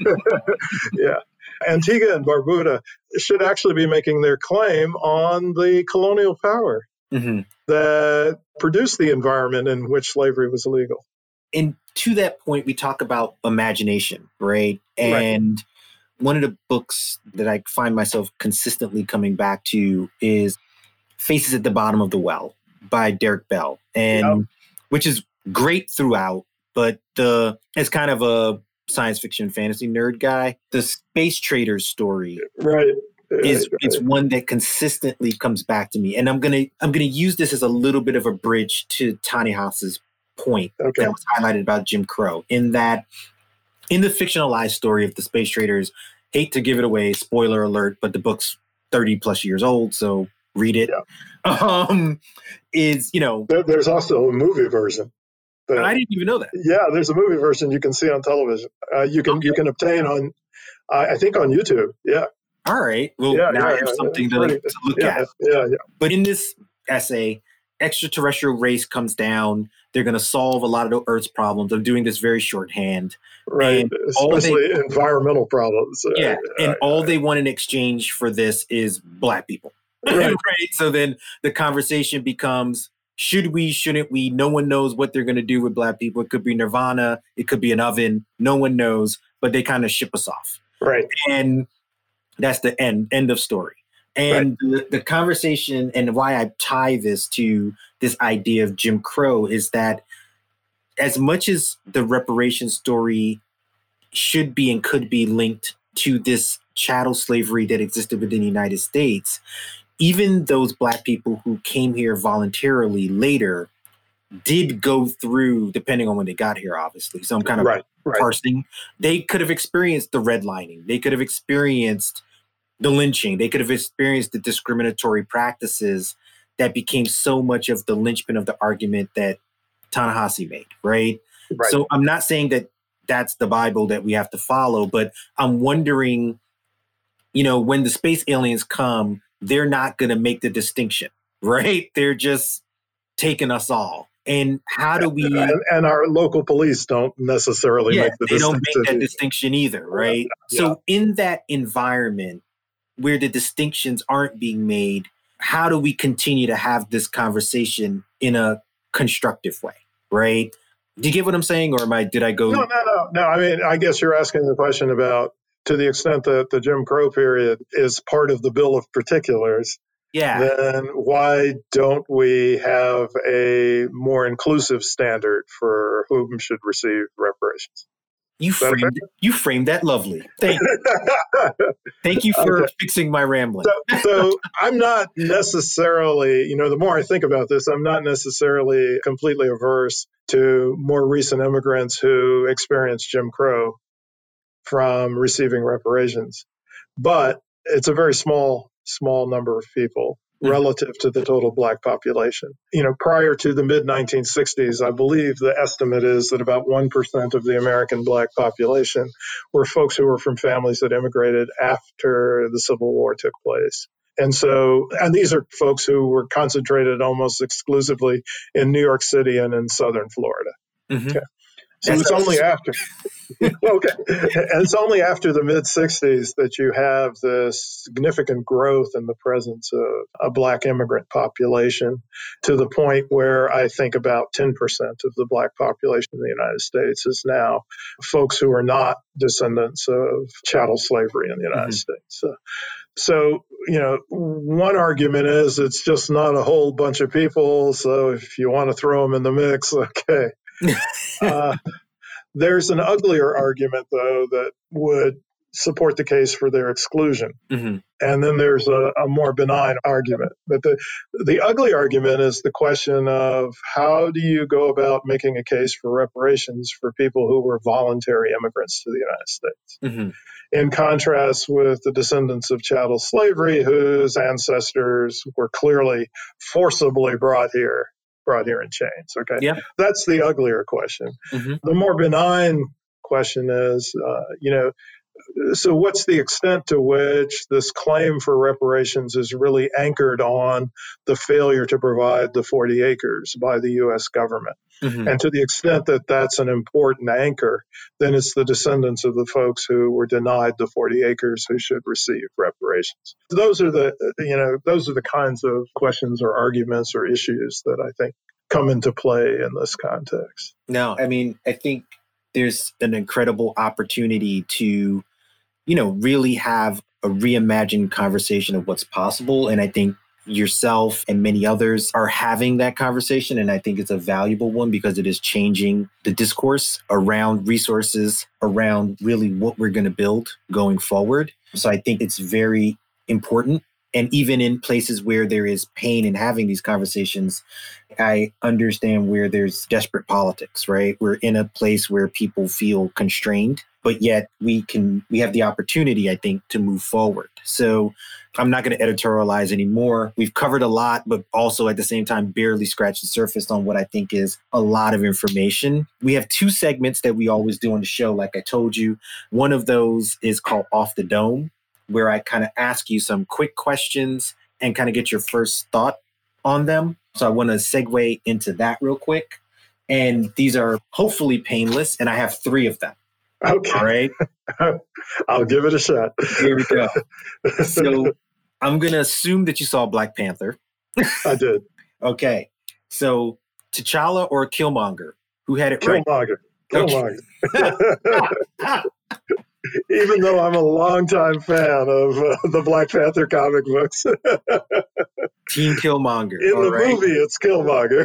[SPEAKER 2] yeah. Antigua and Barbuda should actually be making their claim on the colonial power
[SPEAKER 1] mm-hmm.
[SPEAKER 2] that produced the environment in which slavery was illegal.
[SPEAKER 1] And to that point, we talk about imagination, right? And right. one of the books that I find myself consistently coming back to is Faces at the Bottom of the Well by Derek Bell, and yep. which is great throughout, but the as kind of a science fiction fantasy nerd guy, the Space Traders story
[SPEAKER 2] right.
[SPEAKER 1] is
[SPEAKER 2] right.
[SPEAKER 1] it's one that consistently comes back to me. And I'm gonna I'm gonna use this as a little bit of a bridge to Ta-Nehisi's point
[SPEAKER 2] okay.
[SPEAKER 1] that was highlighted about Jim Crow, in that in the fictionalized story of the Space Traders, hate to give it away, spoiler alert, but the book's thirty plus years old, so read it.
[SPEAKER 2] Yeah.
[SPEAKER 1] Um, is, you know...
[SPEAKER 2] There, there's also a movie version.
[SPEAKER 1] That, I didn't even know that.
[SPEAKER 2] Yeah, there's a movie version you can see on television. Uh, you can okay. you can obtain on, uh, I think on YouTube. Yeah.
[SPEAKER 1] All right. Well,
[SPEAKER 2] yeah,
[SPEAKER 1] now
[SPEAKER 2] yeah,
[SPEAKER 1] I have
[SPEAKER 2] yeah,
[SPEAKER 1] something
[SPEAKER 2] yeah.
[SPEAKER 1] to, to look
[SPEAKER 2] yeah,
[SPEAKER 1] at.
[SPEAKER 2] Yeah, yeah.
[SPEAKER 1] But in this essay, extraterrestrial race comes down. They're going to solve a lot of the Earth's problems. I'm doing this very shorthand.
[SPEAKER 2] Right, and especially they, environmental problems.
[SPEAKER 1] Yeah,
[SPEAKER 2] uh,
[SPEAKER 1] and
[SPEAKER 2] uh,
[SPEAKER 1] all they want in exchange for this is Black people.
[SPEAKER 2] Right.
[SPEAKER 1] right. So then the conversation becomes, should we, shouldn't we? No one knows what they're going to do with Black people. It could be Nirvana. It could be an oven. No one knows, but they kind of ship us off.
[SPEAKER 2] Right.
[SPEAKER 1] And that's the end, end of story. And right. the, the conversation and why I tie this to this idea of Jim Crow is that as much as the reparations story should be and could be linked to this chattel slavery that existed within the United States, even those Black people who came here voluntarily later did go through, depending on when they got here, obviously. So I'm kind of
[SPEAKER 2] right, right.
[SPEAKER 1] parsing. They could have experienced the redlining. They could have experienced the lynching. They could have experienced the discriminatory practices that became so much of the linchpin of the argument that Ta-Nehisi made, right?
[SPEAKER 2] right?
[SPEAKER 1] So I'm not saying that that's the Bible that we have to follow. But I'm wondering, you know, when the space aliens come, they're not going to make the distinction, right? They're just taking us all. And how do we...
[SPEAKER 2] And, and our local police don't necessarily
[SPEAKER 1] yeah,
[SPEAKER 2] make the
[SPEAKER 1] they
[SPEAKER 2] distinction.
[SPEAKER 1] don't make that distinction either, right?
[SPEAKER 2] Yeah.
[SPEAKER 1] So in that environment where the distinctions aren't being made, how do we continue to have this conversation in a constructive way, right? Do you get what I'm saying? Or am I, did I go...
[SPEAKER 2] No, no, no. No, I mean, I guess you're asking the question about, to the extent that the Jim Crow period is part of the Bill of Particulars,
[SPEAKER 1] yeah,
[SPEAKER 2] then why don't we have a more inclusive standard for whom should receive reparations?
[SPEAKER 1] You framed you framed that lovely. Thank you. Thank you for okay. fixing my rambling.
[SPEAKER 2] So, so I'm not necessarily, you know, the more I think about this, I'm not necessarily completely averse to more recent immigrants who experienced Jim Crow from receiving reparations. But it's a very small, small number of people relative to the total Black population. You know, prior to the mid nineteen sixties, I believe the estimate is that about one percent of the American Black population were folks who were from families that immigrated after the Civil War took place. And so, and these are folks who were concentrated almost exclusively in New York City and in Southern Florida.
[SPEAKER 1] Mm-hmm.
[SPEAKER 2] Okay. So
[SPEAKER 1] That's
[SPEAKER 2] it's only after, okay, and it's only after the mid sixties that you have this significant growth in the presence of a Black immigrant population to the point where I think about ten percent of the Black population in the United States is now folks who are not descendants of chattel slavery in the United mm-hmm. States. So, so, you know, one argument is it's just not a whole bunch of people. So if you want to throw them in the mix, okay. uh, there's an uglier argument, though, that would support the case for their exclusion.
[SPEAKER 1] Mm-hmm.
[SPEAKER 2] And then there's a, a more benign argument. But the, the ugly argument is the question of how do you go about making a case for reparations for people who were voluntary immigrants to the United States?
[SPEAKER 1] Mm-hmm.
[SPEAKER 2] In contrast with the descendants of chattel slavery, whose ancestors were clearly forcibly brought here. brought here in chains. Okay.
[SPEAKER 1] Yeah.
[SPEAKER 2] That's the uglier question.
[SPEAKER 1] Mm-hmm.
[SPEAKER 2] The more benign question is, uh, you know, so what's the extent to which this claim for reparations is really anchored on the failure to provide the forty acres by the U S government?
[SPEAKER 1] Mm-hmm.
[SPEAKER 2] And to the extent that that's an important anchor, then it's the descendants of the folks who were denied the forty acres who should receive reparations. Those are the, you know, those are the kinds of questions or arguments or issues that I think come into play in this context.
[SPEAKER 1] No, I mean, I think there's an incredible opportunity to, you know, really have a reimagined conversation of what's possible. And I think yourself and many others are having that conversation. And I think it's a valuable one because it is changing the discourse around resources, around really what we're going to build going forward. So I think it's very important. And even in places where there is pain in having these conversations, I understand where there's desperate politics, right? We're in a place where people feel constrained, but yet we can, we have the opportunity, I think, to move forward. So I'm not going to editorialize anymore. We've covered a lot, but also at the same time, barely scratched the surface on what I think is a lot of information. We have two segments that we always do on the show, like I told you. One of those is called Off the Dome, where I kind of ask you some quick questions and kind of get your first thought on them. So I want to segue into that real quick. And these are hopefully painless, and I have three of them.
[SPEAKER 2] Okay.
[SPEAKER 1] All right.
[SPEAKER 2] I'll give it a shot.
[SPEAKER 1] Here we go. So I'm going to assume that you saw Black Panther.
[SPEAKER 2] I did.
[SPEAKER 1] Okay. So T'Challa or Killmonger? Who had it
[SPEAKER 2] Killmonger.
[SPEAKER 1] right?
[SPEAKER 2] Killmonger. Okay. Even though I'm a longtime fan of uh, the Black Panther comic books.
[SPEAKER 1] Team Killmonger.
[SPEAKER 2] In
[SPEAKER 1] All
[SPEAKER 2] the
[SPEAKER 1] right.
[SPEAKER 2] movie, it's Killmonger.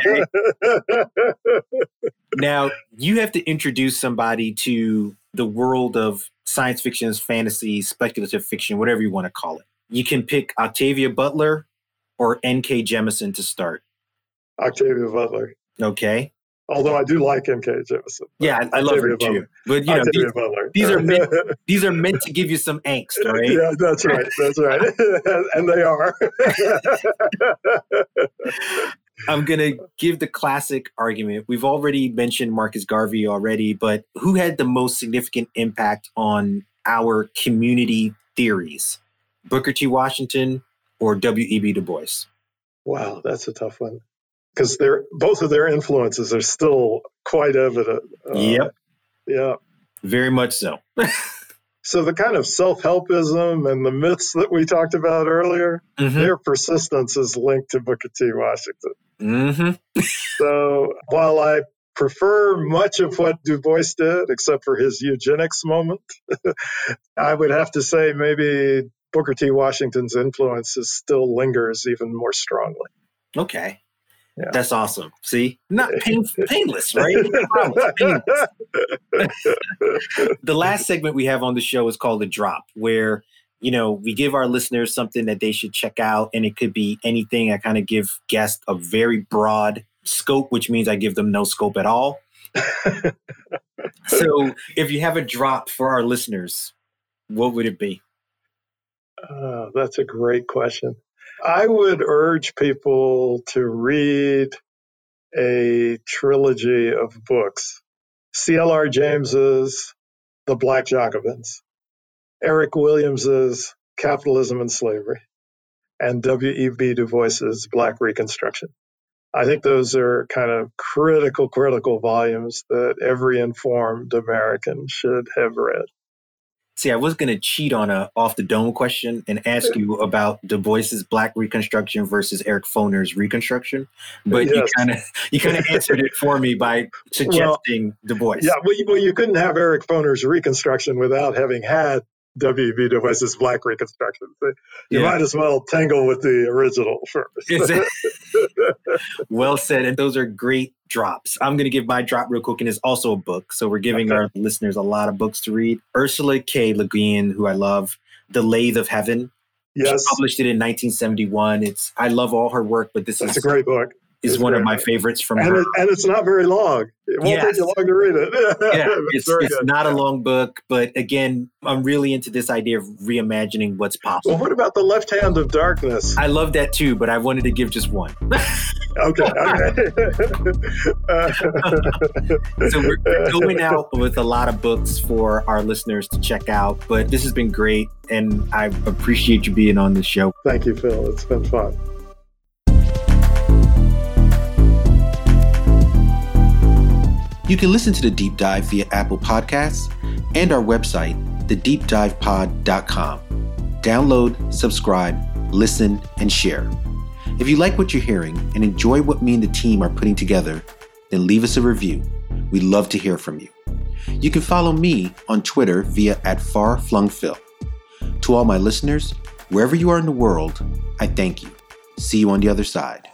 [SPEAKER 1] Okay. Now, you have to introduce somebody to the world of science fiction, fantasy, speculative fiction, whatever you want to call it. You can pick Octavia Butler or N K Jemisin to start.
[SPEAKER 2] Octavia Butler.
[SPEAKER 1] Okay.
[SPEAKER 2] Although I do like N K Jemisin.
[SPEAKER 1] Yeah, I, I love her too. But you know, these, these are meant, these are meant to give you some angst, right?
[SPEAKER 2] Yeah, that's right. That's right. And they are.
[SPEAKER 1] I'm going to give the classic argument. We've already mentioned Marcus Garvey already, but who had the most significant impact on our community theories? Booker T. Washington or W E B Du Bois?
[SPEAKER 2] Wow, that's a tough one. Because they're both of their influences are still quite evident. Uh,
[SPEAKER 1] yep.
[SPEAKER 2] Yeah.
[SPEAKER 1] Very much so.
[SPEAKER 2] So the kind of self-helpism and the myths that we talked about earlier, mm-hmm. their persistence is linked to Booker T. Washington.
[SPEAKER 1] Mm-hmm.
[SPEAKER 2] So while I prefer much of what Du Bois did, except for his eugenics moment, I would have to say maybe Booker T. Washington's influence still lingers even more strongly.
[SPEAKER 1] Okay. Yeah. That's awesome. See, not pain, painless, right? painless. The last segment we have on the show is called The Drop, where, you know, we give our listeners something that they should check out, and it could be anything. I kind of give guests a very broad scope, which means I give them no scope at all. So if you have a drop for our listeners, what would it be?
[SPEAKER 2] Uh, that's a great question. I would urge people to read a trilogy of books. C L R James's The Black Jacobins, Eric Williams's Capitalism and Slavery, and W E B Du Bois's Black Reconstruction. I think those are kind of critical, critical volumes that every informed American should have read.
[SPEAKER 1] See, I was going to cheat on a off the dome question and ask you about Du Bois's Black Reconstruction versus Eric Foner's Reconstruction, but yes. you kind of you kind of answered it for me by suggesting well, Du Bois.
[SPEAKER 2] Yeah, well you, well, you couldn't have Eric Foner's Reconstruction without having had W E B Du Bois's Black Reconstruction. So you yeah. might as well tangle with the original first.
[SPEAKER 1] Well said, and those are great drops. I'm going to give my drop real quick, and it's also a book. So we're giving okay. our listeners a lot of books to read. Ursula K. Le Guin, who I love, The Lathe of Heaven.
[SPEAKER 2] Yes.
[SPEAKER 1] She published it in nineteen seventy-one. It's I love all her work, but this
[SPEAKER 2] That's
[SPEAKER 1] is
[SPEAKER 2] a great book.
[SPEAKER 1] Is
[SPEAKER 2] it's
[SPEAKER 1] one
[SPEAKER 2] great.
[SPEAKER 1] of my favorites from
[SPEAKER 2] and
[SPEAKER 1] her.
[SPEAKER 2] It, and it's not very long. It won't yes. take you long to read it.
[SPEAKER 1] Yeah, it's, it's not a long book, but again, I'm really into this idea of reimagining what's possible.
[SPEAKER 2] Well, what about The Left Hand of Darkness?
[SPEAKER 1] I love that too, but I wanted to give just one.
[SPEAKER 2] Okay. Okay.
[SPEAKER 1] So we're, we're going out with a lot of books for our listeners to check out, but this has been great, and I appreciate you being on the show.
[SPEAKER 2] Thank you, Phil. It's been fun.
[SPEAKER 1] You can listen to The Deep Dive via Apple Podcasts and our website, the deep dive pod dot com. Download, subscribe, listen, and share. If you like what you're hearing and enjoy what me and the team are putting together, then leave us a review. We'd love to hear from you. You can follow me on Twitter via at farflungphil. To all my listeners, wherever you are in the world, I thank you. See you on the other side.